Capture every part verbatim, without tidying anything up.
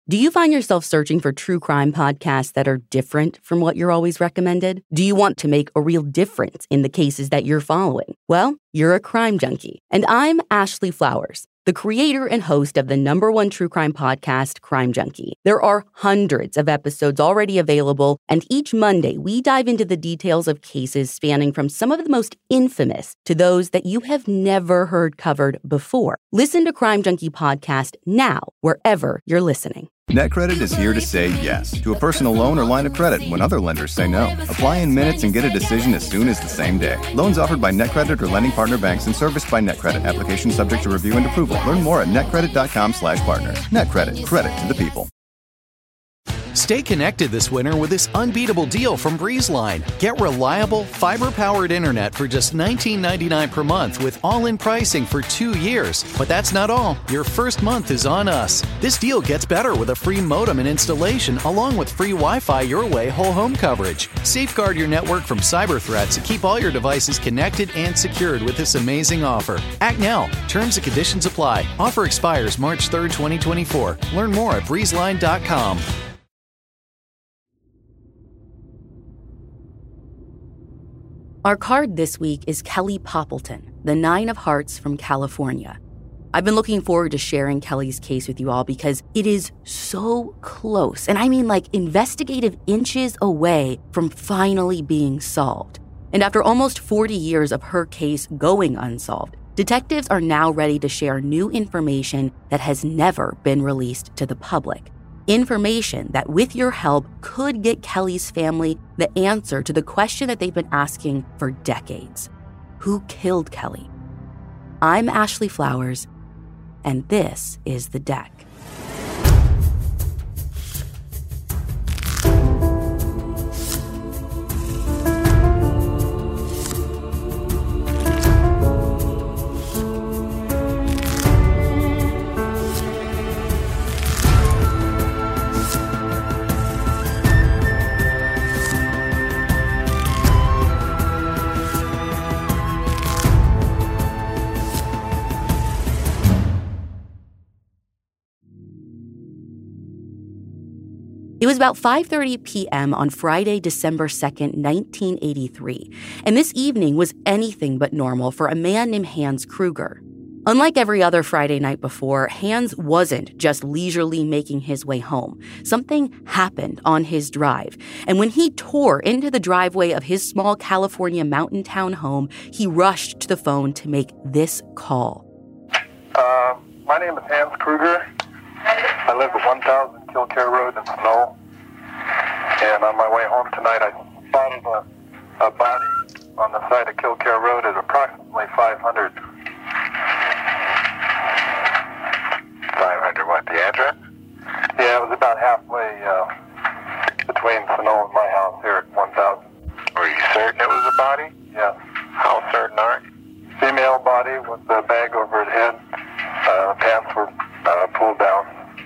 Do you find yourself searching for true crime podcasts that are different from what you're always recommended? Do you want to make a real difference in the cases that you're following? Well, you're a crime junkie. And I'm Ashley Flowers, the creator and host of the number one true crime podcast, Crime Junkie. There are hundreds of episodes already available, and each Monday we dive into the details of cases spanning from some of the most infamous to those that you have never heard covered before. Listen to Crime Junkie Podcast now, wherever you're listening. NetCredit is here to say yes to a personal loan or line of credit when other lenders say no. Apply in minutes and get a decision as soon as the same day. Loans offered by NetCredit or lending partner banks and serviced by NetCredit. Application subject to review and approval. Learn more at netcredit.com slash partner. NetCredit. Credit to the people. Stay connected this winter with this unbeatable deal from BreezeLine. Get reliable, fiber-powered internet for just nineteen ninety-nine dollars per month with all-in pricing for two years. But that's not all. Your first month is on us. This deal gets better with a free modem and installation along with free Wi-Fi your way whole home coverage. Safeguard your network from cyber threats and keep all your devices connected and secured with this amazing offer. Act now. Terms and conditions apply. Offer expires March third, twenty twenty-four. Learn more at breeze line dot com. Our card this week is Kelly Poppleton, the Nine of Hearts from California. I've been looking forward to sharing Kelly's case with you all because it is so close, and I mean like investigative inches away from finally being solved. And after almost forty years of her case going unsolved, detectives are now ready to share new information that has never been released to the public. Information that, with your help, could get Kelly's family the answer to the question that they've been asking for decades. Who killed Kelly? I'm Ashley Flowers, and this is The Deck. It was about five thirty p.m. on Friday, December second, nineteen eighty-three, and this evening was anything but normal for a man named Hans Kruger. Unlike every other Friday night before, Hans wasn't just leisurely making his way home. Something happened on his drive, and when he tore into the driveway of his small California mountain town home, he rushed to the phone to make this call. Uh, my name is Hans Kruger. I live at one thousand Killcare Road in Snow, and on my way home tonight I spotted a, a body on the side of Killcare Road at approximately five hundred. five hundred what, the address? Yeah, it was about halfway uh, between Snow and my house here at one thousand. Are you certain it was a body? Yes. How certain are you? Female body with the bag over her head. Uh, pants were uh, pulled down.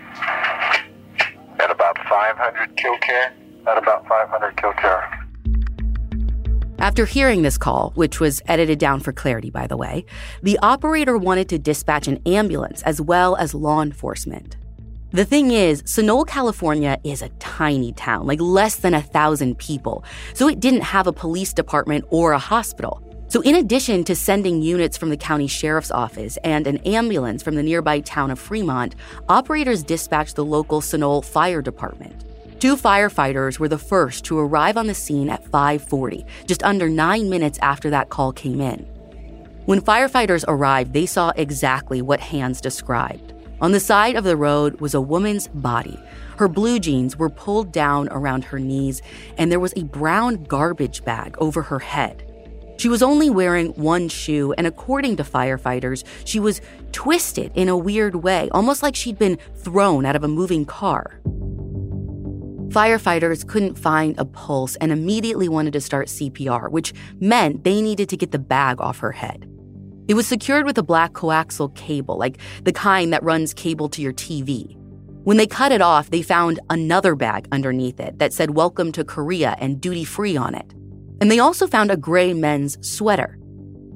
At about five hundred Killcare? At about five hundred Killcare. After hearing this call, which was edited down for clarity, by the way, the operator wanted to dispatch an ambulance as well as law enforcement. The thing is, Sunol, California is a tiny town, like less than a thousand people, so it didn't have a police department or a hospital. So in addition to sending units from the county sheriff's office and an ambulance from the nearby town of Fremont, operators dispatched the local Sunol Fire Department. Two firefighters were the first to arrive on the scene at five forty, just under nine minutes after that call came in. When firefighters arrived, they saw exactly what Hans described. On the side of the road was a woman's body. Her blue jeans were pulled down around her knees, and there was a brown garbage bag over her head. She was only wearing one shoe, and according to firefighters, she was twisted in a weird way, almost like she'd been thrown out of a moving car. Firefighters couldn't find a pulse and immediately wanted to start C P R, which meant they needed to get the bag off her head. It was secured with a black coaxial cable, like the kind that runs cable to your T V. When they cut it off, they found another bag underneath it that said "Welcome to Korea" and "Duty Free" on it. And they also found a gray men's sweater.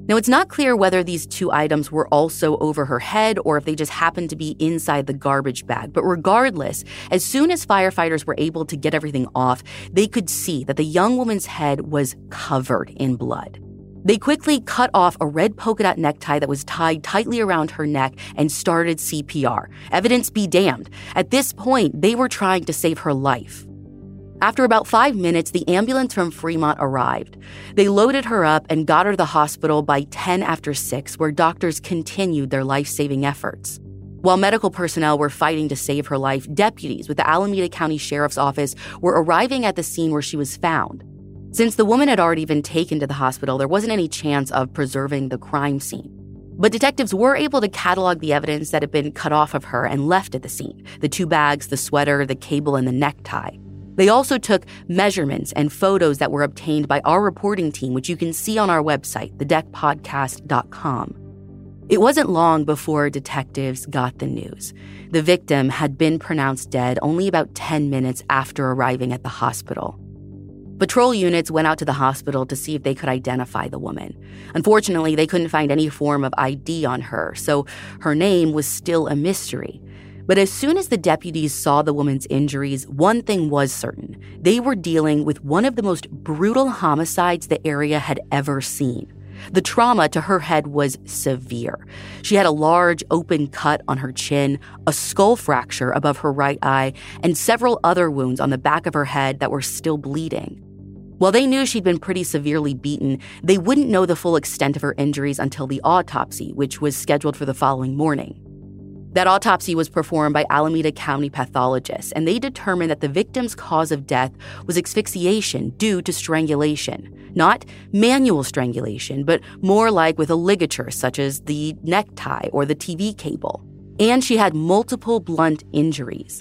Now, it's not clear whether these two items were also over her head or if they just happened to be inside the garbage bag. But regardless, as soon as firefighters were able to get everything off, they could see that the young woman's head was covered in blood. They quickly cut off a red polka dot necktie that was tied tightly around her neck and started C P R. Evidence be damned. At this point, they were trying to save her life. After about five minutes, the ambulance from Fremont arrived. They loaded her up and got her to the hospital by ten after six, where doctors continued their life-saving efforts. While medical personnel were fighting to save her life, deputies with the Alameda County Sheriff's Office were arriving at the scene where she was found. Since the woman had already been taken to the hospital, there wasn't any chance of preserving the crime scene. But detectives were able to catalog the evidence that had been cut off of her and left at the scene: the two bags, the sweater, the cable, and the necktie. They also took measurements and photos that were obtained by our reporting team, which you can see on our website, the deck podcast dot com. It wasn't long before detectives got the news. The victim had been pronounced dead only about ten minutes after arriving at the hospital. Patrol units went out to the hospital to see if they could identify the woman. Unfortunately, they couldn't find any form of I D on her, so her name was still a mystery. But as soon as the deputies saw the woman's injuries, one thing was certain. They were dealing with one of the most brutal homicides the area had ever seen. The trauma to her head was severe. She had a large open cut on her chin, a skull fracture above her right eye, and several other wounds on the back of her head that were still bleeding. While they knew she'd been pretty severely beaten, they wouldn't know the full extent of her injuries until the autopsy, which was scheduled for the following morning. That autopsy was performed by Alameda County pathologists, and they determined that the victim's cause of death was asphyxiation due to strangulation. Not manual strangulation, but more like with a ligature, such as the necktie or the T V cable. And she had multiple blunt injuries.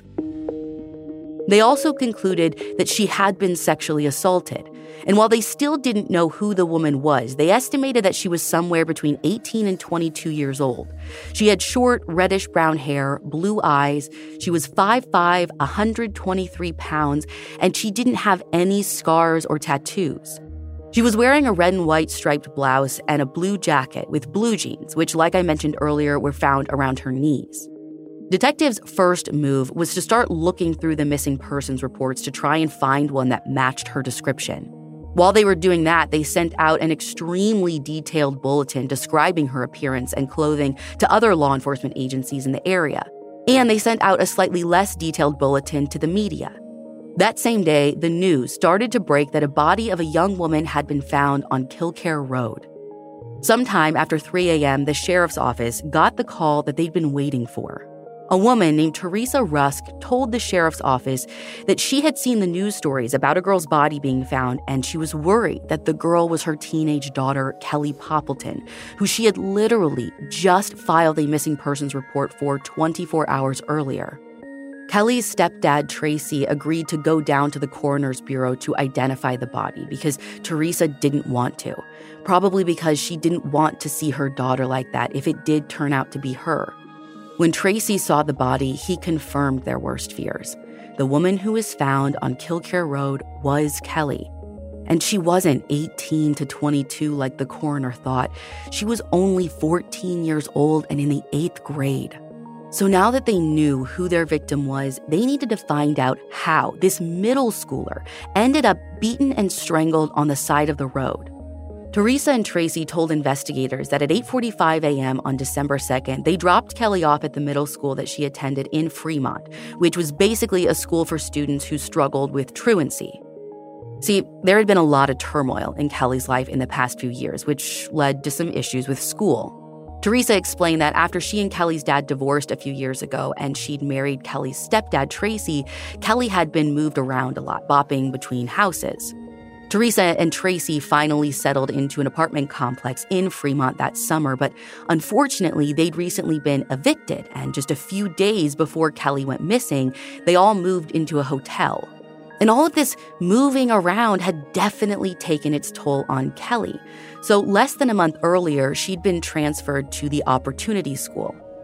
They also concluded that she had been sexually assaulted. And while they still didn't know who the woman was, they estimated that she was somewhere between eighteen and twenty-two years old. She had short, reddish-brown hair, blue eyes. She was five foot five, one hundred twenty-three pounds, and she didn't have any scars or tattoos. She was wearing a red and white striped blouse and a blue jacket with blue jeans, which, like I mentioned earlier, were found around her knees. Detectives' first move was to start looking through the missing persons reports to try and find one that matched her description. While they were doing that, they sent out an extremely detailed bulletin describing her appearance and clothing to other law enforcement agencies in the area. And they sent out a slightly less detailed bulletin to the media. That same day, the news started to break that a body of a young woman had been found on Killcare Road. Sometime after three a.m., the sheriff's office got the call that they'd been waiting for. A woman named Teresa Rusk told the sheriff's office that she had seen the news stories about a girl's body being found, and she was worried that the girl was her teenage daughter, Kelly Poppleton, who she had literally just filed a missing persons report for twenty-four hours earlier. Kelly's stepdad, Tracy, agreed to go down to the coroner's bureau to identify the body because Teresa didn't want to, probably because she didn't want to see her daughter like that if it did turn out to be her. When Tracy saw the body, he confirmed their worst fears. The woman who was found on Killcare Road was Kelly. And she wasn't eighteen to twenty-two like the coroner thought. She was only fourteen years old and in the eighth grade. So now that they knew who their victim was, they needed to find out how this middle schooler ended up beaten and strangled on the side of the road. Teresa and Tracy told investigators that at eight forty-five a.m. on December second, they dropped Kelly off at the middle school that she attended in Fremont, which was basically a school for students who struggled with truancy. See, there had been a lot of turmoil in Kelly's life in the past few years, which led to some issues with school. Teresa explained that after she and Kelly's dad divorced a few years ago and she'd married Kelly's stepdad, Tracy, Kelly had been moved around a lot, bopping between houses. Teresa and Tracy finally settled into an apartment complex in Fremont that summer, but unfortunately, they'd recently been evicted, and just a few days before Kelly went missing, they all moved into a hotel. And all of this moving around had definitely taken its toll on Kelly. So less than a month earlier, she'd been transferred to the Opportunity School.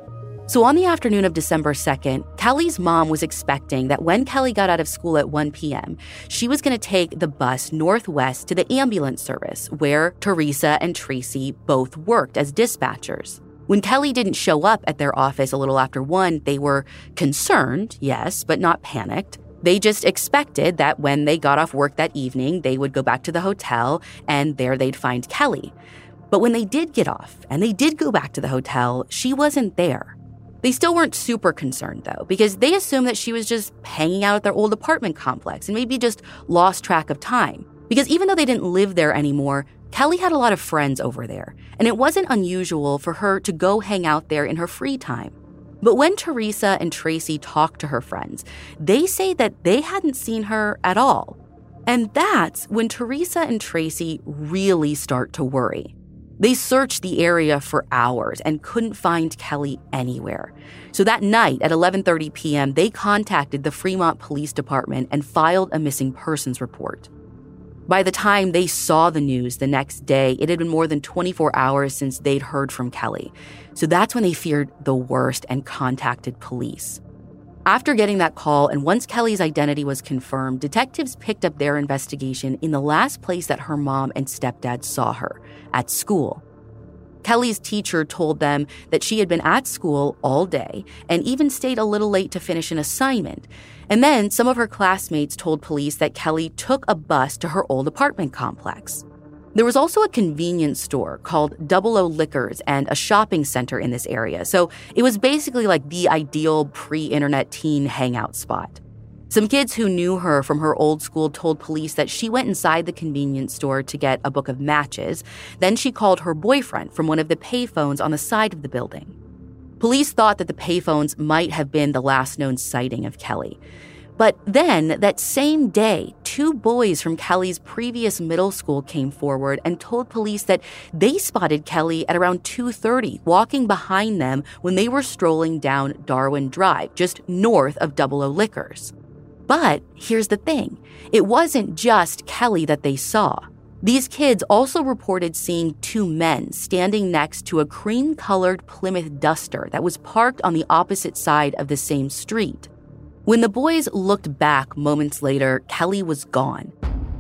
So on the afternoon of December second, Kelly's mom was expecting that when Kelly got out of school at one p.m., she was going to take the bus northwest to the ambulance service where Teresa and Tracy both worked as dispatchers. When Kelly didn't show up at their office a little after one, they were concerned, yes, but not panicked. They just expected that when they got off work that evening, they would go back to the hotel and there they'd find Kelly. But when they did get off and they did go back to the hotel, she wasn't there. They still weren't super concerned, though, because they assumed that she was just hanging out at their old apartment complex and maybe just lost track of time. Because even though they didn't live there anymore, Kelly had a lot of friends over there, and it wasn't unusual for her to go hang out there in her free time. But when Teresa and Tracy talked to her friends, they say that they hadn't seen her at all. And that's when Teresa and Tracy really start to worry. They searched the area for hours and couldn't find Kelly anywhere. So that night at eleven thirty p.m., they contacted the Fremont Police Department and filed a missing persons report. By the time they saw the news the next day, it had been more than twenty-four hours since they'd heard from Kelly. So that's when they feared the worst and contacted police. After getting that call, and once Kelly's identity was confirmed, detectives picked up their investigation in the last place that her mom and stepdad saw her, at school. Kelly's teacher told them that she had been at school all day and even stayed a little late to finish an assignment. And then some of her classmates told police that Kelly took a bus to her old apartment complex. There was also a convenience store called Double O Liquors and a shopping center in this area, so it was basically like the ideal pre-internet teen hangout spot. Some kids who knew her from her old school told police that she went inside the convenience store to get a book of matches. Then she called her boyfriend from one of the payphones on the side of the building. Police thought that the payphones might have been the last known sighting of Kelly. But then, that same day, two boys from Kelly's previous middle school came forward and told police that they spotted Kelly at around two thirty, walking behind them when they were strolling down Darwin Drive, just north of Double O Liquors. But here's the thing. It wasn't just Kelly that they saw. These kids also reported seeing two men standing next to a cream-colored Plymouth Duster that was parked on the opposite side of the same street. When the boys looked back moments later, Kelly was gone.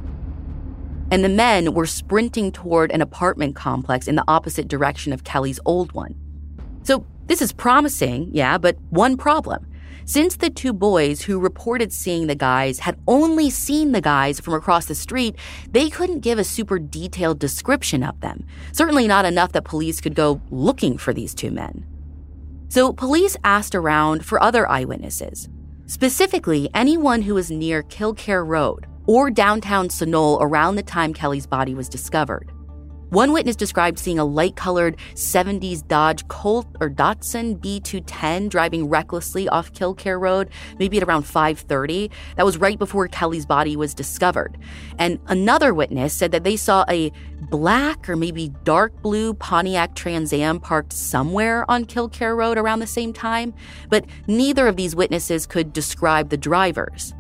And the men were sprinting toward an apartment complex in the opposite direction of Kelly's old one. So this is promising, yeah, but one problem. Since the two boys who reported seeing the guys had only seen the guys from across the street, they couldn't give a super detailed description of them. Certainly not enough that police could go looking for these two men. So police asked around for other eyewitnesses. Specifically, anyone who was near Killcare Road or downtown Sunol around the time Kelly's body was discovered. One witness described seeing a light-colored seventies Dodge Colt or Datsun B two ten driving recklessly off Killcare Road, maybe at around five thirty. That was right before Kelly's body was discovered. And another witness said that they saw a black or maybe dark blue Pontiac Trans Am parked somewhere on Killcare Road around the same time, but neither of these witnesses could describe the drivers.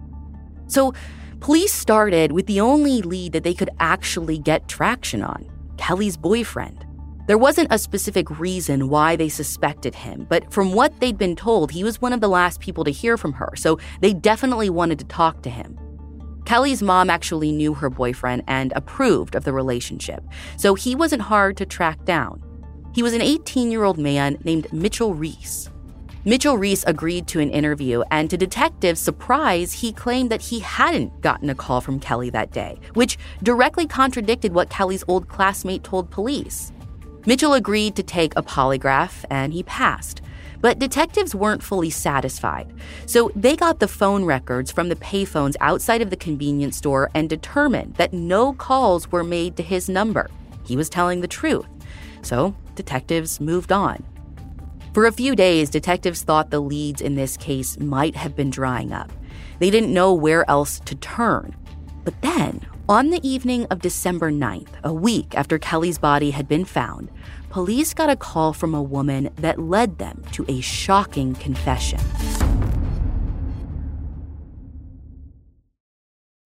So police started with the only lead that they could actually get traction on. Kelly's boyfriend. There wasn't a specific reason why they suspected him, but from what they'd been told, he was one of the last people to hear from her, so they definitely wanted to talk to him. Kelly's mom actually knew her boyfriend and approved of the relationship, so he wasn't hard to track down. He was an eighteen-year-old man named Mitchell Reese. Mitchell Reese agreed to an interview, and to detectives' surprise, he claimed that he hadn't gotten a call from Kelly that day, which directly contradicted what Kelly's old classmate told police. Mitchell agreed to take a polygraph, and he passed. But detectives weren't fully satisfied, so they got the phone records from the payphones outside of the convenience store and determined that no calls were made to his number. He was telling the truth. So detectives moved on. For a few days, detectives thought the leads in this case might have been drying up. They didn't know where else to turn. But then, on the evening of December ninth, a week after Kelly's body had been found, police got a call from a woman that led them to a shocking confession.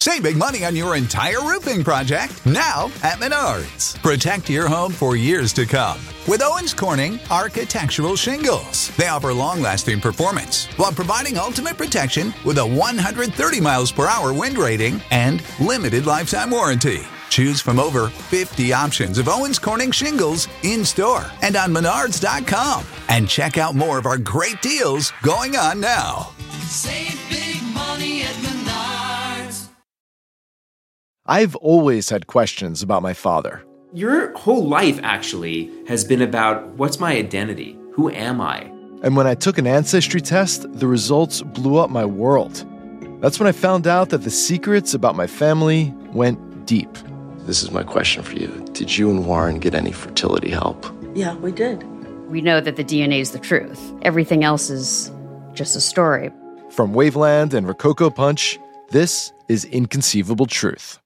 Save big money on your entire roofing project now at Menards. Protect your home for years to come with Owens Corning Architectural Shingles. They offer long-lasting performance while providing ultimate protection with a one hundred thirty miles per hour wind rating and limited lifetime warranty. Choose from over fifty options of Owens Corning shingles in-store and on menards dot com. And check out more of our great deals going on now. Save big money at Menards. I've always had questions about my father. Your whole life, actually, has been about what's my identity? Who am I? And when I took an ancestry test, the results blew up my world. That's when I found out that the secrets about my family went deep. This is my question for you. Did you and Warren get any fertility help? Yeah, we did. We know that the D N A is the truth. Everything else is just a story. From Waveland and Rococo Punch, this is Inconceivable Truth.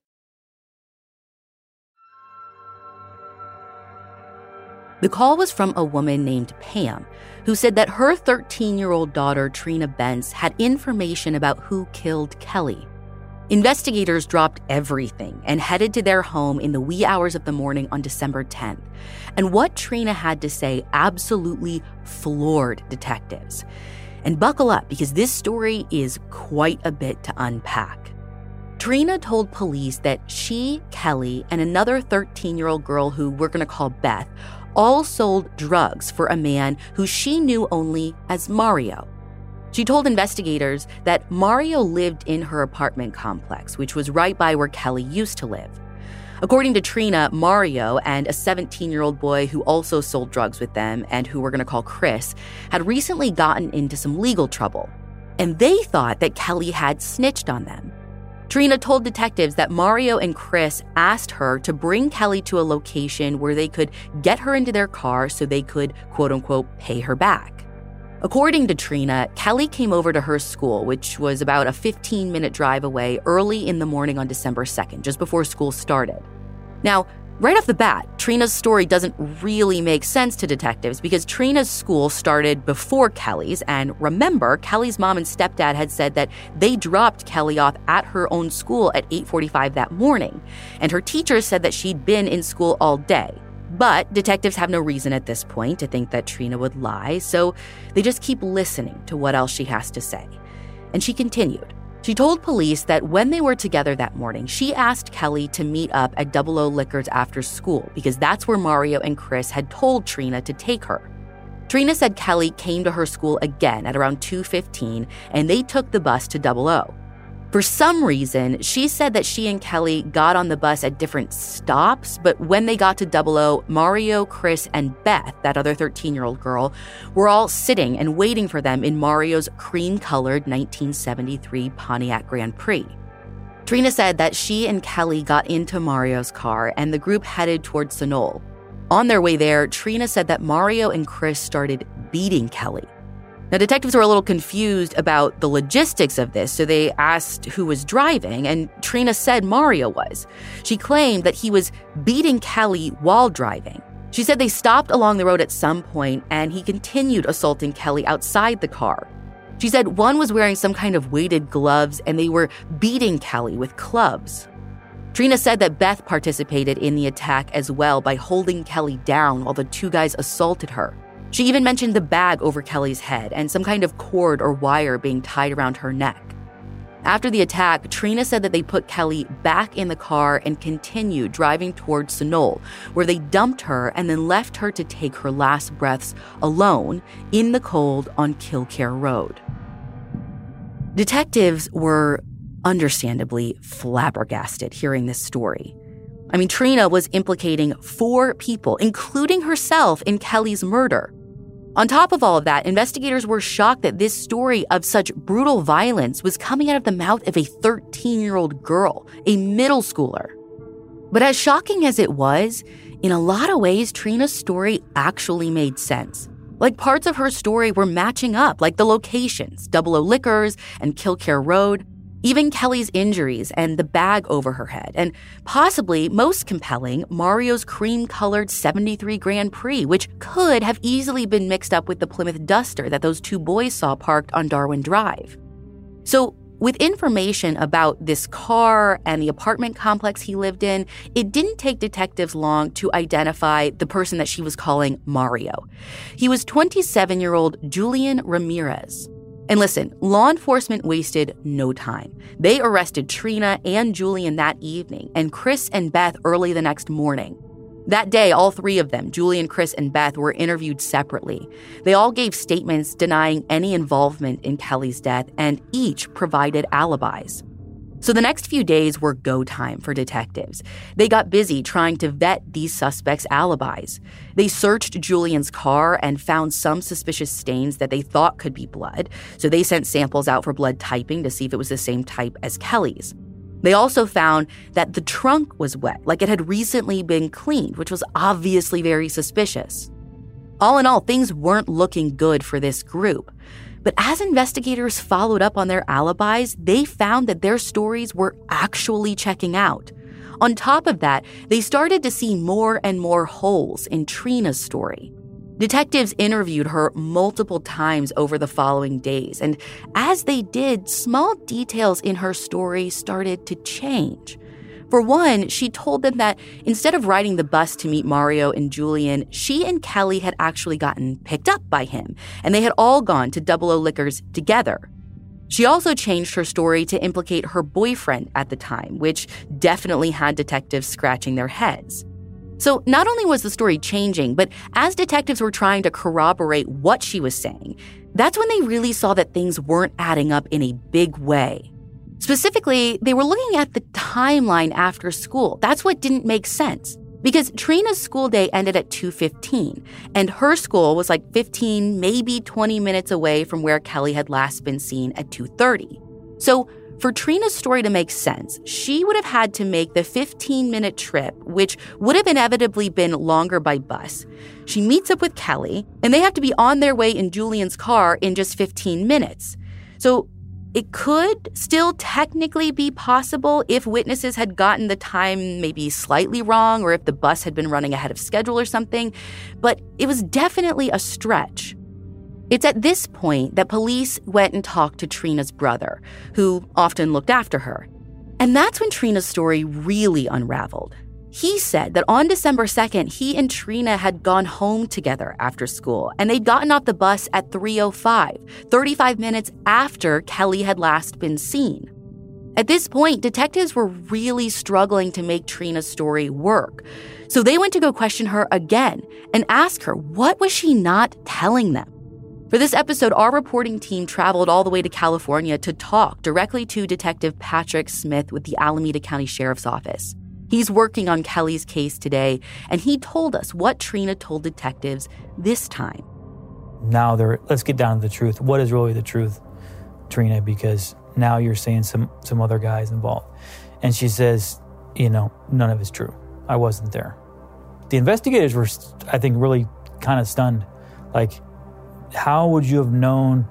The call was from a woman named Pam, who said that her thirteen-year-old daughter, Trina Bentz, had information about who killed Kelly. Investigators dropped everything and headed to their home in the wee hours of the morning on December tenth. And what Trina had to say absolutely floored detectives. And buckle up, because this story is quite a bit to unpack. Trina told police that she, Kelly, and another thirteen-year-old girl who we're going to call Beth all sold drugs for a man who she knew only as Mario. She told investigators that Mario lived in her apartment complex, which was right by where Kelly used to live. According to Trina, Mario and a seventeen-year-old boy who also sold drugs with them and who we're going to call Chris had recently gotten into some legal trouble, and they thought that Kelly had snitched on them. Trina told detectives that Mario and Chris asked her to bring Kelly to a location where they could get her into their car so they could, quote-unquote, pay her back. According to Trina, Kelly came over to her school, which was about a fifteen-minute drive away, early in the morning on December second, just before school started. Now, right off the bat, Trina's story doesn't really make sense to detectives because Trina's school started before Kelly's, and remember, Kelly's mom and stepdad had said that they dropped Kelly off at her own school at eight forty-five that morning, and her teachers said that she'd been in school all day. But detectives have no reason at this point to think that Trina would lie, so they just keep listening to what else she has to say. And she continued. She told police that when they were together that morning, she asked Kelly to meet up at Double O Liquors after school because that's where Mario and Chris had told Trina to take her. Trina said Kelly came to her school again at around two fifteen, and they took the bus to Double O. For some reason, she said that she and Kelly got on the bus at different stops, but when they got to Double O, Mario, Chris, and Beth, that other thirteen-year-old girl, were all sitting and waiting for them in Mario's cream-colored nineteen seventy-three Pontiac Grand Prix. Trina said that she and Kelly got into Mario's car and the group headed towards Sunol. On their way there, Trina said that Mario and Chris started beating Kelly. Now, detectives were a little confused about the logistics of this, so they asked who was driving, and Trina said Mario was. She claimed that he was beating Kelly while driving. She said they stopped along the road at some point, and he continued assaulting Kelly outside the car. She said one was wearing some kind of weighted gloves, and they were beating Kelly with clubs. Trina said that Beth participated in the attack as well by holding Kelly down while the two guys assaulted her. She even mentioned the bag over Kelly's head and some kind of cord or wire being tied around her neck. After the attack, Trina said that they put Kelly back in the car and continued driving towards Sunol, where they dumped her and then left her to take her last breaths alone in the cold on Killcare Road. Detectives were understandably flabbergasted hearing this story. I mean, Trina was implicating four people, including herself, in Kelly's murder. On top of all of that, investigators were shocked that this story of such brutal violence was coming out of the mouth of a thirteen-year-old girl, a middle schooler. But as shocking as it was, in a lot of ways, Trina's story actually made sense. Like parts of her story were matching up, like the locations, Double O Liquors and Killcare Road, even Kelly's injuries and the bag over her head, and possibly most compelling, Mario's cream-colored seventy-three Grand Prix, which could have easily been mixed up with the Plymouth Duster that those two boys saw parked on Darwin Drive. So with information about this car and the apartment complex he lived in, it didn't take detectives long to identify the person that she was calling Mario. He was twenty-seven-year-old Julian Ramirez. And listen, law enforcement wasted no time. They arrested Trina and Julian that evening, and Chris and Beth early the next morning. That day, all three of them, Julian, Chris, and Beth, were interviewed separately. They all gave statements denying any involvement in Kelly's death, and each provided alibis. So the next few days were go time for detectives. They got busy trying to vet these suspects' alibis. They searched Julian's car and found some suspicious stains that they thought could be blood, so they sent samples out for blood typing to see if it was the same type as Kelly's. They also found that the trunk was wet, like it had recently been cleaned, which was obviously very suspicious. All in all, things weren't looking good for this group. But as investigators followed up on their alibis, they found that their stories were actually checking out. On top of that, they started to see more and more holes in Trina's story. Detectives interviewed her multiple times over the following days, and as they did, small details in her story started to change. For one, she told them that instead of riding the bus to meet Mario and Julian, she and Kelly had actually gotten picked up by him, and they had all gone to Double O Liquors together. She also changed her story to implicate her boyfriend at the time, which definitely had detectives scratching their heads. So not only was the story changing, but as detectives were trying to corroborate what she was saying, that's when they really saw that things weren't adding up in a big way. Specifically, they were looking at the timeline after school. That's what didn't make sense. Because Trina's school day ended at two fifteen, and her school was like fifteen, maybe twenty minutes away from where Kelly had last been seen at two thirty. So for Trina's story to make sense, she would have had to make the fifteen-minute trip, which would have inevitably been longer by bus. She meets up with Kelly, and they have to be on their way in Julian's car in just fifteen minutes. So it could still technically be possible if witnesses had gotten the time maybe slightly wrong or if the bus had been running ahead of schedule or something, but it was definitely a stretch. It's at this point that police went and talked to Trina's brother, who often looked after her. And that's when Trina's story really unraveled. He said that on December second, he and Trina had gone home together after school, and they'd gotten off the bus at three oh five, thirty-five minutes after Kelly had last been seen. At this point, detectives were really struggling to make Trina's story work. So they went to go question her again and ask her, what was she not telling them? For this episode, our reporting team traveled all the way to California to talk directly to Detective Patrick Smith with the Alameda County Sheriff's Office. He's working on Kelly's case today, and he told us what Trina told detectives this time. Now, there, let's get down to the truth. What is really the truth, Trina? Because now you're saying some, some other guys involved. And she says, you know, none of it's true. I wasn't there. The investigators were, I think, really kind of stunned. Like, how would you have known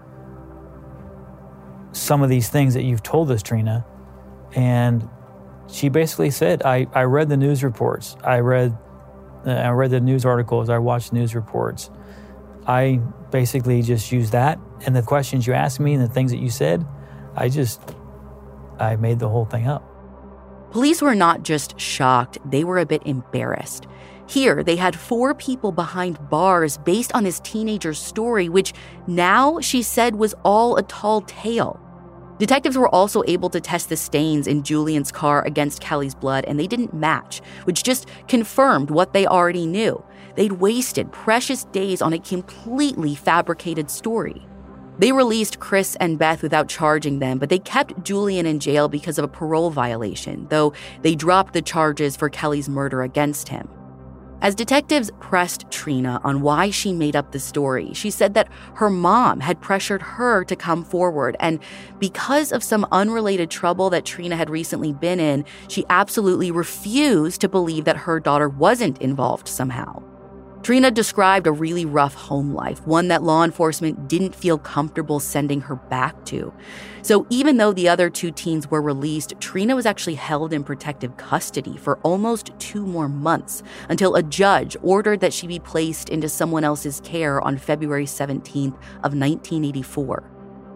some of these things that you've told us, Trina? And she basically said, I, I read the news reports. I read uh, I read the news articles. I watched news reports. I basically just used that. And the questions you asked me and the things that you said, I just, I made the whole thing up. Police were not just shocked, they were a bit embarrassed. Here, they had four people behind bars based on this teenager's story, which now she said was all a tall tale. Detectives were also able to test the stains in Julian's car against Kelly's blood, and they didn't match, which just confirmed what they already knew. They'd wasted precious days on a completely fabricated story. They released Chris and Beth without charging them, but they kept Julian in jail because of a parole violation, though they dropped the charges for Kelly's murder against him. As detectives pressed Trina on why she made up the story, she said that her mom had pressured her to come forward, and because of some unrelated trouble that Trina had recently been in, she absolutely refused to believe that her daughter wasn't involved somehow. Trina described a really rough home life, one that law enforcement didn't feel comfortable sending her back to. So even though the other two teens were released, Trina was actually held in protective custody for almost two more months until a judge ordered that she be placed into someone else's care on February seventeenth of nineteen eighty-four.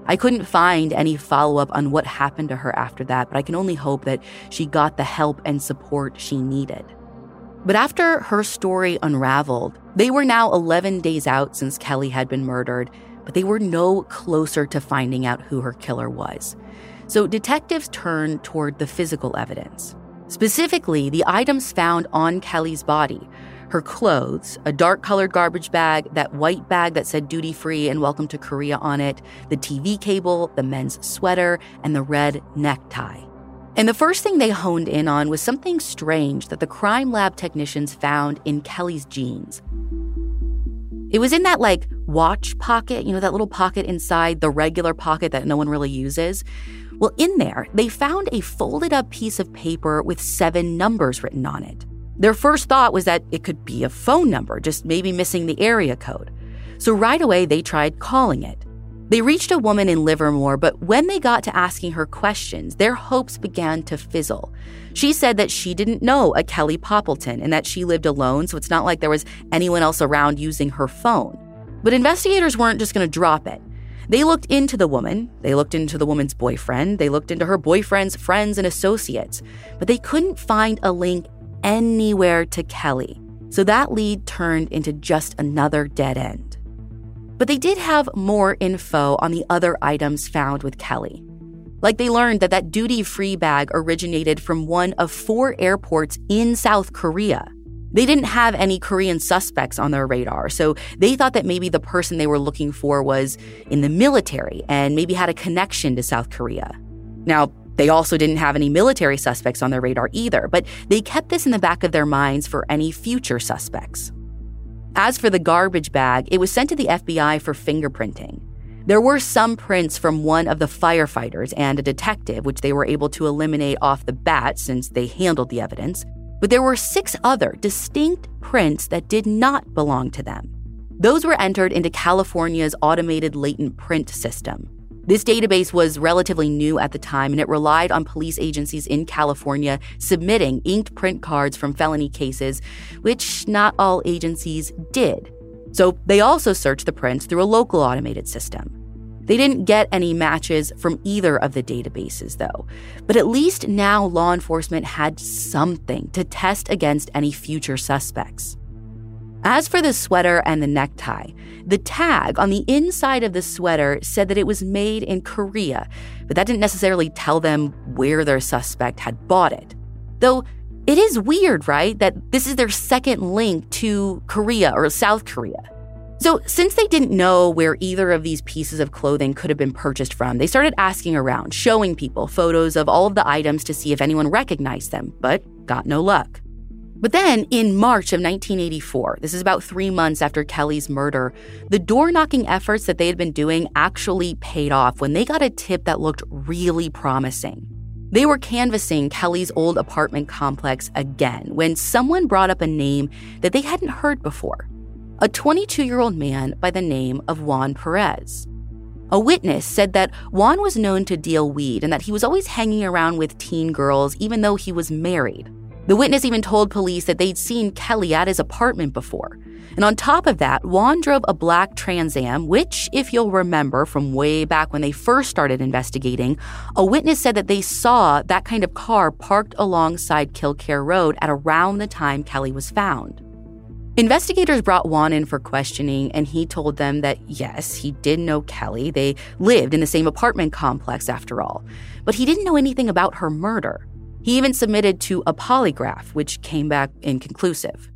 I couldn't find any follow-up on what happened to her after that, but I can only hope that she got the help and support she needed. But after her story unraveled, they were now eleven days out since Kelly had been murdered, but they were no closer to finding out who her killer was. So detectives turned toward the physical evidence. Specifically, the items found on Kelly's body: her clothes, a dark-colored garbage bag, that white bag that said duty-free and welcome to Korea on it, the T V cable, the men's sweater, and the red necktie. And the first thing they honed in on was something strange that the crime lab technicians found in Kelly's jeans. It was in that, like, watch pocket, you know, that little pocket inside the regular pocket that no one really uses. Well, in there, they found a folded-up piece of paper with seven numbers written on it. Their first thought was that it could be a phone number, just maybe missing the area code. So right away, they tried calling it. They reached a woman in Livermore, but when they got to asking her questions, their hopes began to fizzle. She said that she didn't know a Kelly Poppleton and that she lived alone, so it's not like there was anyone else around using her phone. But investigators weren't just going to drop it. They looked into the woman, they looked into the woman's boyfriend, they looked into her boyfriend's friends and associates, but they couldn't find a link anywhere to Kelly. So that lead turned into just another dead end. But they did have more info on the other items found with Kelly. Like they learned that that duty-free bag originated from one of four airports in South Korea. They didn't have any Korean suspects on their radar, so they thought that maybe the person they were looking for was in the military and maybe had a connection to South Korea. Now, they also didn't have any military suspects on their radar either, but they kept this in the back of their minds for any future suspects. As for the garbage bag, it was sent to the F B I for fingerprinting. There were some prints from one of the firefighters and a detective, which they were able to eliminate off the bat since they handled the evidence. But there were six other distinct prints that did not belong to them. Those were entered into California's automated latent print system. This database was relatively new at the time, and it relied on police agencies in California submitting inked print cards from felony cases, which not all agencies did. So they also searched the prints through a local automated system. They didn't get any matches from either of the databases, though. But at least now law enforcement had something to test against any future suspects. As for the sweater and the necktie, the tag on the inside of the sweater said that it was made in Korea, but that didn't necessarily tell them where their suspect had bought it. Though it is weird, right, that this is their second link to Korea or South Korea. So since they didn't know where either of these pieces of clothing could have been purchased from, they started asking around, showing people photos of all of the items to see if anyone recognized them, but got no luck. But then in March of nineteen eighty-four, this is about three months after Kelly's murder, the door-knocking efforts that they had been doing actually paid off when they got a tip that looked really promising. They were canvassing Kelly's old apartment complex again when someone brought up a name that they hadn't heard before. A twenty-two-year-old man by the name of Juan Perez. A witness said that Juan was known to deal weed and that he was always hanging around with teen girls even though he was married. The witness even told police that they'd seen Kelly at his apartment before. And on top of that, Juan drove a black Trans Am, which, if you'll remember from way back when they first started investigating, a witness said that they saw that kind of car parked alongside Killcare Road at around the time Kelly was found. Investigators brought Juan in for questioning, and he told them that, yes, he did know Kelly. They lived in the same apartment complex, after all. But he didn't know anything about her murder. He even submitted to a polygraph, which came back inconclusive.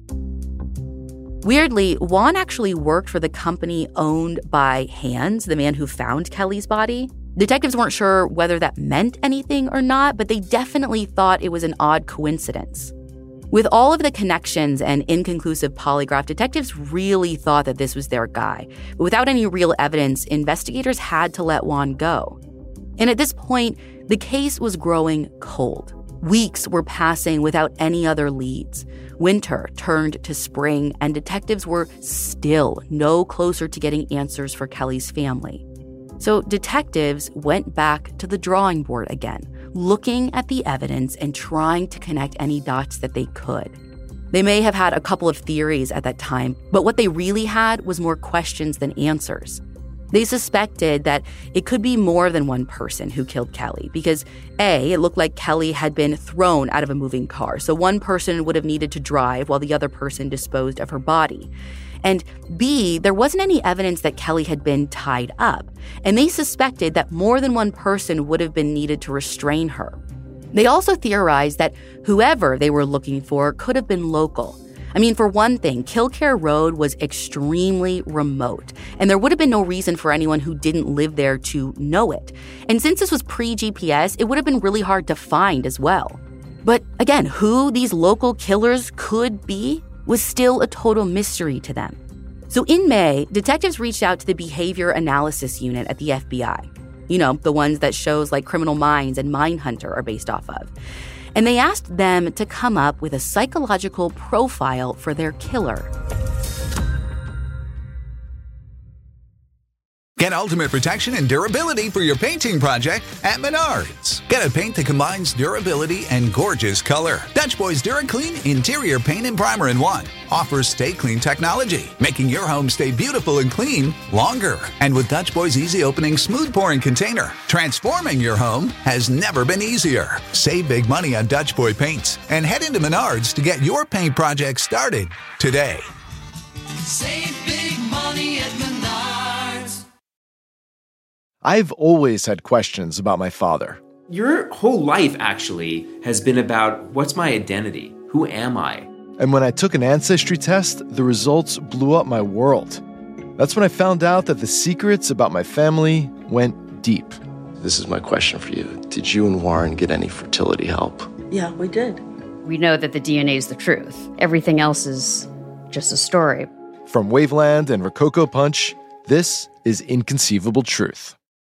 Weirdly, Juan actually worked for the company owned by Hans, the man who found Kelly's body. Detectives weren't sure whether that meant anything or not, but they definitely thought it was an odd coincidence. With all of the connections and inconclusive polygraph, detectives really thought that this was their guy. But without any real evidence, investigators had to let Juan go. And at this point, the case was growing cold. Weeks were passing without any other leads. Winter turned to spring, and detectives were still no closer to getting answers for Kelly's family. So detectives went back to the drawing board again, looking at the evidence and trying to connect any dots that they could. They may have had a couple of theories at that time, but what they really had was more questions than answers. They suspected that it could be more than one person who killed Kelly because, A, it looked like Kelly had been thrown out of a moving car, so one person would have needed to drive while the other person disposed of her body. And B, there wasn't any evidence that Kelly had been tied up, and they suspected that more than one person would have been needed to restrain her. They also theorized that whoever they were looking for could have been local. I mean, for one thing, Killcare Road was extremely remote, and there would have been no reason for anyone who didn't live there to know it. And since this was pre-G P S, it would have been really hard to find as well. But again, who these local killers could be was still a total mystery to them. So in May, detectives reached out to the Behavior Analysis Unit at the F B I. You know, the ones that shows like Criminal Minds and Mindhunter are based off of. And they asked them to come up with a psychological profile for their killer. Get ultimate protection and durability for your painting project at Menards. Get a paint that combines durability and gorgeous color. Dutch Boy's DuraClean Interior Paint and Primer in one offers Stay Clean technology, making your home stay beautiful and clean longer. And with Dutch Boy's easy opening, smooth pouring container, transforming your home has never been easier. Save big money on Dutch Boy paints and head into Menards to get your paint project started today. Save big money at Menards. I've always had questions about my father. Your whole life, actually, has been about what's my identity? Who am I? And when I took an ancestry test, the results blew up my world. That's when I found out that the secrets about my family went deep. This is my question for you. Did you and Warren get any fertility help? Yeah, we did. We know that the D N A is the truth. Everything else is just a story. From Waveland and Rococo Punch, this is Inconceivable Truth.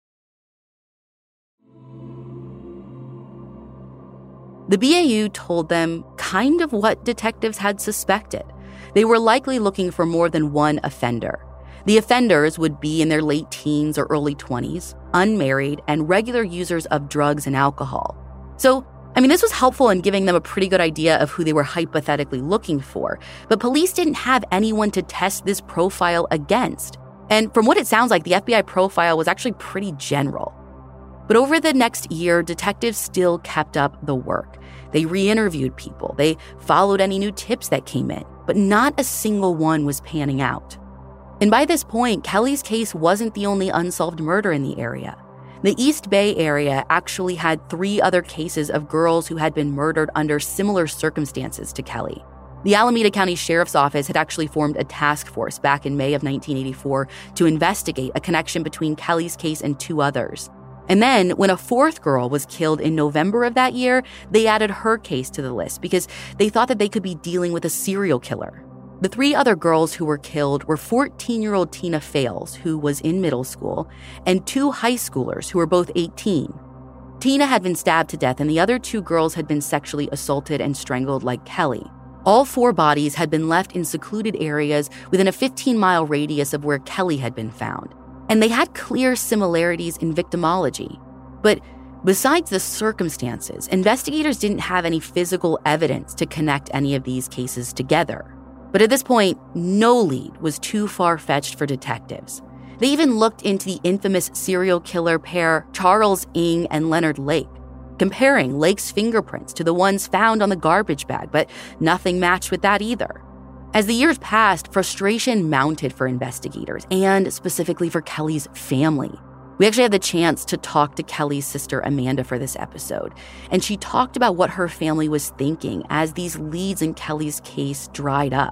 The B A U told them kind of what detectives had suspected. They were likely looking for more than one offender. The offenders would be in their late teens or early twenties, unmarried, and regular users of drugs and alcohol. So, I mean, this was helpful in giving them a pretty good idea of who they were hypothetically looking for, but police didn't have anyone to test this profile against. And from what it sounds like, the F B I profile was actually pretty general. But over the next year, detectives still kept up the work. They re-interviewed people. They followed any new tips that came in, but not a single one was panning out. And by this point, Kelly's case wasn't the only unsolved murder in the area. The East Bay area actually had three other cases of girls who had been murdered under similar circumstances to Kelly. The Alameda County Sheriff's Office had actually formed a task force back in May of nineteen eighty-four to investigate a connection between Kelly's case and two others. And then, when a fourth girl was killed in November of that year, they added her case to the list because they thought that they could be dealing with a serial killer. The three other girls who were killed were fourteen-year-old Tina Fales, who was in middle school, and two high schoolers who were both eighteen. Tina had been stabbed to death, and the other two girls had been sexually assaulted and strangled like Kelly. All four bodies had been left in secluded areas within a fifteen-mile radius of where Kelly had been found. And they had clear similarities in victimology. But besides the circumstances, investigators didn't have any physical evidence to connect any of these cases together. But at this point, no lead was too far-fetched for detectives. They even looked into the infamous serial killer pair Charles Ng and Leonard Lake, comparing Lake's fingerprints to the ones found on the garbage bag, but nothing matched with that either. As the years passed, frustration mounted for investigators and specifically for Kelly's family. We actually had the chance to talk to Kelly's sister Amanda for this episode, and she talked about what her family was thinking as these leads in Kelly's case dried up.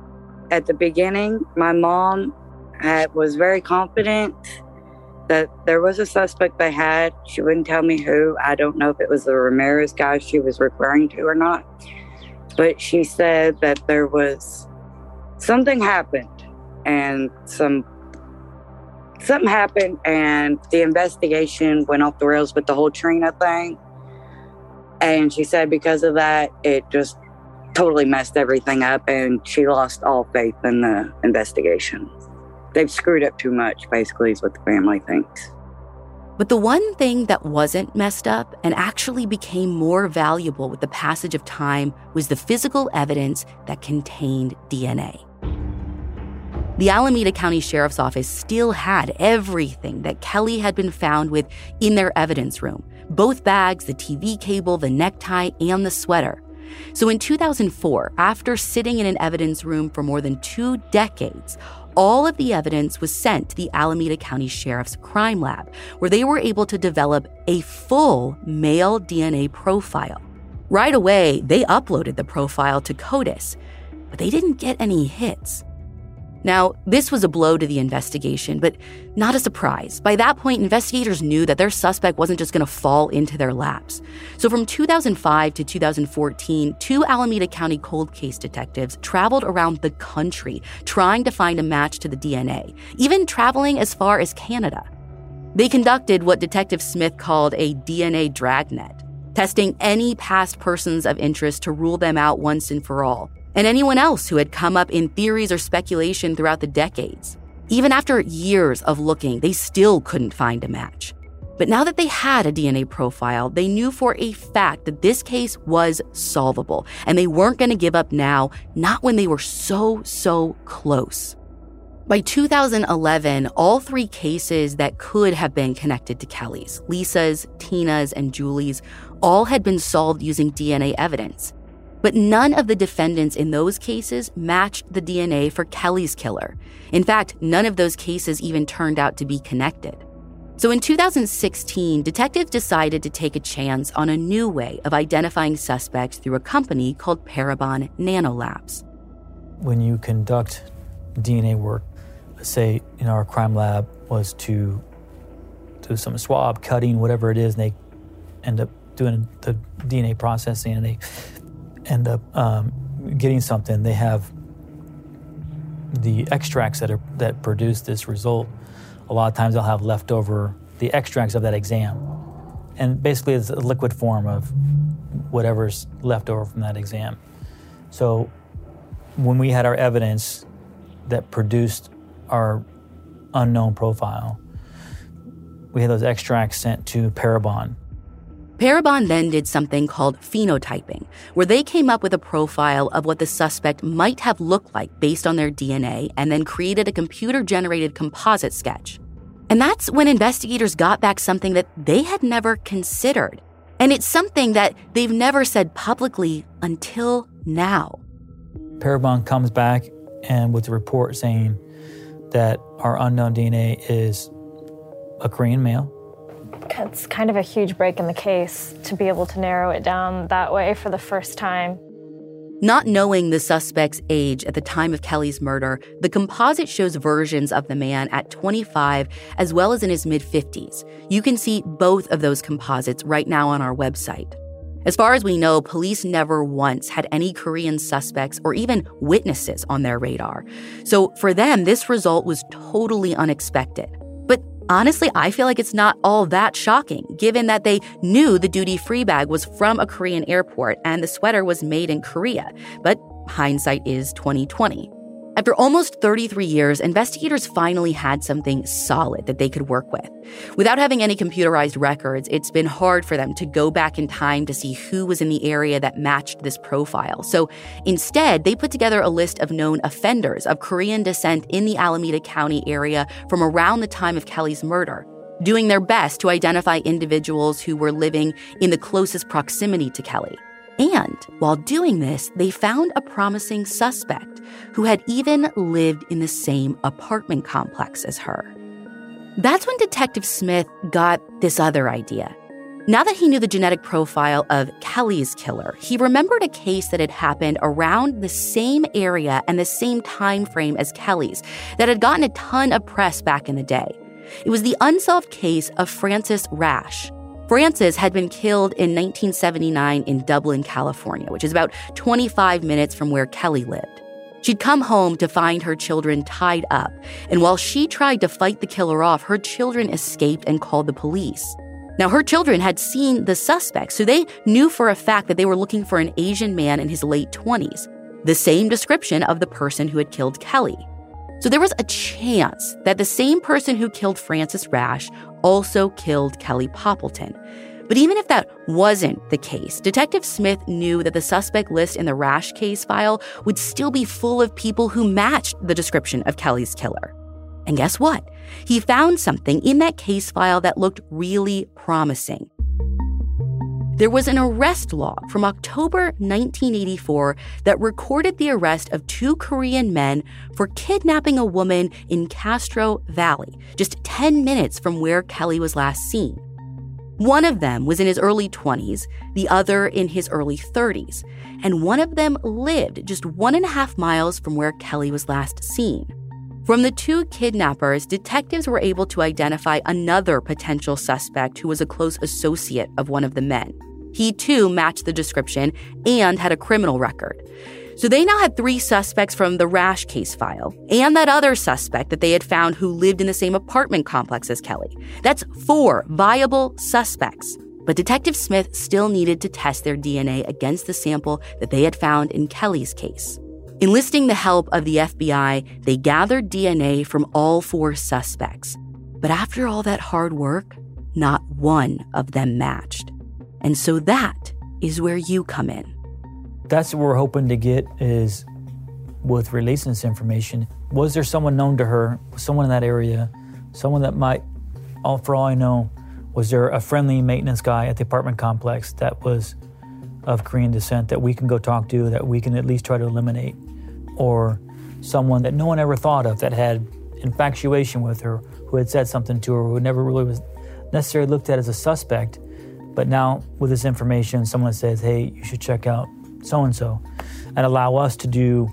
At the beginning, my mom had, was very confident that there was a suspect they had. She wouldn't tell me who. I don't know if it was the Ramirez guy she was referring to or not, but she said that there was something happened and some something happened and the investigation went off the rails with the whole Trina thing. And she said because of that, it just totally messed everything up and she lost all faith in the investigation. They've screwed up too much, basically, is what the family thinks. But the one thing that wasn't messed up and actually became more valuable with the passage of time was the physical evidence that contained D N A. The Alameda County Sheriff's Office still had everything that Kelly had been found with in their evidence room, both bags, the T V cable, the necktie, and the sweater. So in two thousand four, after sitting in an evidence room for more than two decades, all of the evidence was sent to the Alameda County Sheriff's Crime Lab, where they were able to develop a full male D N A profile. Right away, they uploaded the profile to CODIS, but they didn't get any hits. Now, this was a blow to the investigation, but not a surprise. By that point, investigators knew that their suspect wasn't just going to fall into their laps. So from two thousand five to two thousand fourteen, two Alameda County cold case detectives traveled around the country trying to find a match to the D N A, even traveling as far as Canada. They conducted what Detective Smith called a D N A dragnet, testing any past persons of interest to rule them out once and for all, and anyone else who had come up in theories or speculation throughout the decades. Even after years of looking, they still couldn't find a match. But now that they had a D N A profile, they knew for a fact that this case was solvable, and they weren't going to give up now, not when they were so, so close. By two thousand eleven, all three cases that could have been connected to Kelly's, Lisa's, Tina's, and Julie's, all had been solved using D N A evidence. But none of the defendants in those cases matched the D N A for Kelly's killer. In fact, none of those cases even turned out to be connected. So in two thousand sixteen, detectives decided to take a chance on a new way of identifying suspects through a company called Parabon Nanolabs. When you conduct D N A work, say in our crime lab was to do some swab cutting, whatever it is, and they end up doing the D N A processing, and they end up um, getting something. They have the extracts that are that produce this result. A lot of times they'll have leftover the extracts of that exam, and basically it's a liquid form of whatever's left over from that exam. So when we had our evidence that produced our unknown profile, we had those extracts sent to Parabon. Parabon then did something called phenotyping, where they came up with a profile of what the suspect might have looked like based on their D N A, and then created a computer-generated composite sketch. And that's when investigators got back something that they had never considered. And it's something that they've never said publicly until now. Parabon comes back and with a report saying that our unknown D N A is a Korean male. It's kind of a huge break in the case to be able to narrow it down that way for the first time. Not knowing the suspect's age at the time of Kelly's murder, the composite shows versions of the man at twenty-five as well as in his mid-fifties. You can see both of those composites right now on our website. As far as we know, police never once had any Korean suspects or even witnesses on their radar. So for them, this result was totally unexpected. But honestly, I feel like it's not all that shocking, given that they knew the duty-free bag was from a Korean airport and the sweater was made in Korea. But hindsight is twenty twenty. After almost thirty-three years, investigators finally had something solid that they could work with. Without having any computerized records, it's been hard for them to go back in time to see who was in the area that matched this profile. So instead, they put together a list of known offenders of Korean descent in the Alameda County area from around the time of Kelly's murder, doing their best to identify individuals who were living in the closest proximity to Kelly. And while doing this, they found a promising suspect who had even lived in the same apartment complex as her. That's when Detective Smith got this other idea. Now that he knew the genetic profile of Kelly's killer, he remembered a case that had happened around the same area and the same time frame as Kelly's that had gotten a ton of press back in the day. It was the unsolved case of Frances Rash. Frances had been killed in nineteen seventy-nine in Dublin, California, which is about twenty-five minutes from where Kelly lived. She'd come home to find her children tied up, and while she tried to fight the killer off, her children escaped and called the police. Now, her children had seen the suspect, so they knew for a fact that they were looking for an Asian man in his late twenties, the same description of the person who had killed Kelly. So there was a chance that the same person who killed Frances Rash also killed Kelly Poppleton. But even if that wasn't the case, Detective Smith knew that the suspect list in the Rash case file would still be full of people who matched the description of Kelly's killer. And guess what? He found something in that case file that looked really promising. There was an arrest log from October nineteen eighty-four that recorded the arrest of two Korean men for kidnapping a woman in Castro Valley, just ten minutes from where Kelly was last seen. One of them was in his early twenties, the other in his early thirties, and one of them lived just one and a half miles from where Kelly was last seen. From the two kidnappers, detectives were able to identify another potential suspect who was a close associate of one of the men. He, too, matched the description and had a criminal record. So they now had three suspects from the Rash case file and that other suspect that they had found who lived in the same apartment complex as Kelly. That's four viable suspects. But Detective Smith still needed to test their D N A against the sample that they had found in Kelly's case. Enlisting the help of the F B I, they gathered D N A from all four suspects. But after all that hard work, not one of them matched. And so that is where you come in. That's what we're hoping to get is, with releasing this information, was there someone known to her, someone in that area, someone that might, all for all I know, was there a friendly maintenance guy at the apartment complex that was of Korean descent that we can go talk to, that we can at least try to eliminate, or someone that no one ever thought of that had infatuation with her, who had said something to her, who never really was necessarily looked at as a suspect, but now with this information, someone says, hey, you should check out so-and-so, and allow us to do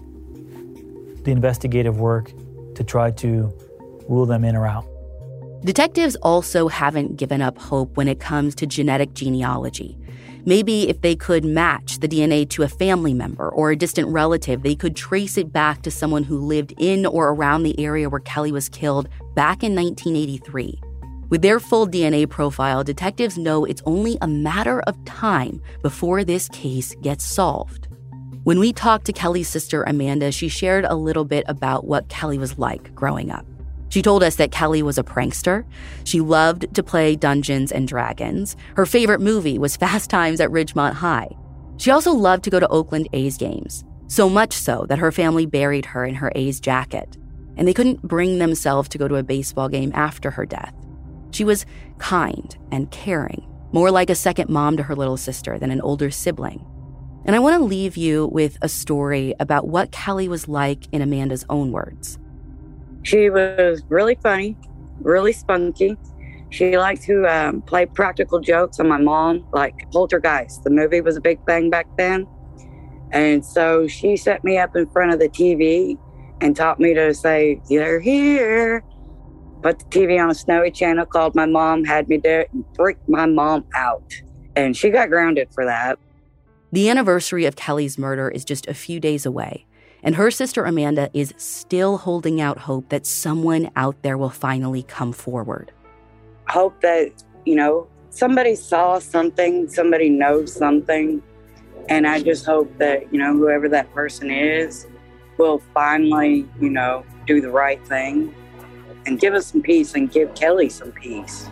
the investigative work to try to rule them in or out. Detectives also haven't given up hope when it comes to genetic genealogy. Maybe if they could match the D N A to a family member or a distant relative, they could trace it back to someone who lived in or around the area where Kelly was killed back in nineteen eighty-three. With their full D N A profile, detectives know it's only a matter of time before this case gets solved. When we talked to Kelly's sister, Amanda, she shared a little bit about what Kelly was like growing up. She told us that Kelly was a prankster. She loved to play Dungeons and Dragons. Her favorite movie was Fast Times at Ridgemont High. She also loved to go to Oakland A's games, so much so that her family buried her in her A's jacket, and they couldn't bring themselves to go to a baseball game after her death. She was kind and caring, more like a second mom to her little sister than an older sibling. And I want to leave you with a story about what Kelly was like in Amanda's own words. She was really funny, really spunky. She liked to um, play practical jokes on my mom, like Poltergeist. The movie was a big thing back then. And so she set me up in front of the T V and taught me to say, "They're here." Put the T V on a snowy channel, called my mom, had me do it, and freaked my mom out. And she got grounded for that. The anniversary of Kelly's murder is just a few days away, and her sister Amanda is still holding out hope that someone out there will finally come forward. Hope that, you know, somebody saw something, somebody knows something, and I just hope that, you know, whoever that person is will finally, you know, do the right thing and give us some peace and give Kelly some peace.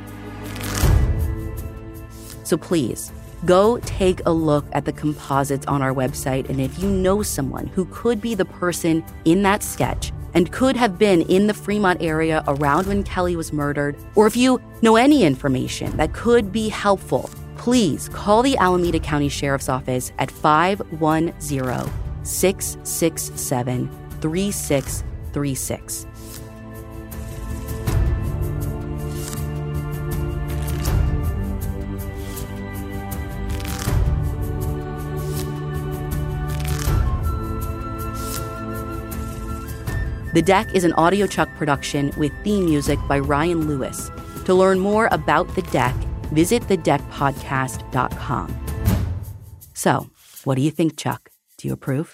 So please, go take a look at the composites on our website, and if you know someone who could be the person in that sketch and could have been in the Fremont area around when Kelly was murdered, or if you know any information that could be helpful, please call the Alameda County Sheriff's Office at five one zero, six six seven, three six three six. The Deck is an AudioChuck production with theme music by Ryan Lewis. To learn more about The Deck, visit the deck podcast dot com. So, what do you think, Chuck? Do you approve?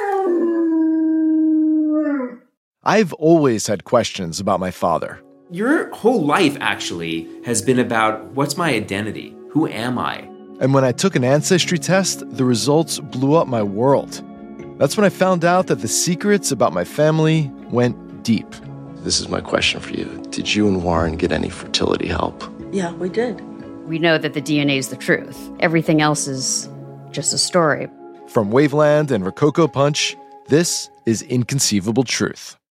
I've always had questions about my father. Your whole life, actually, has been about what's my identity? Who am I? And when I took an ancestry test, the results blew up my world. That's when I found out that the secrets about my family went deep. This is my question for you. Did you and Warren get any fertility help? Yeah, we did. We know that the D N A is the truth. Everything else is just a story. From Waveland and Rococo Punch, this is Inconceivable Truth.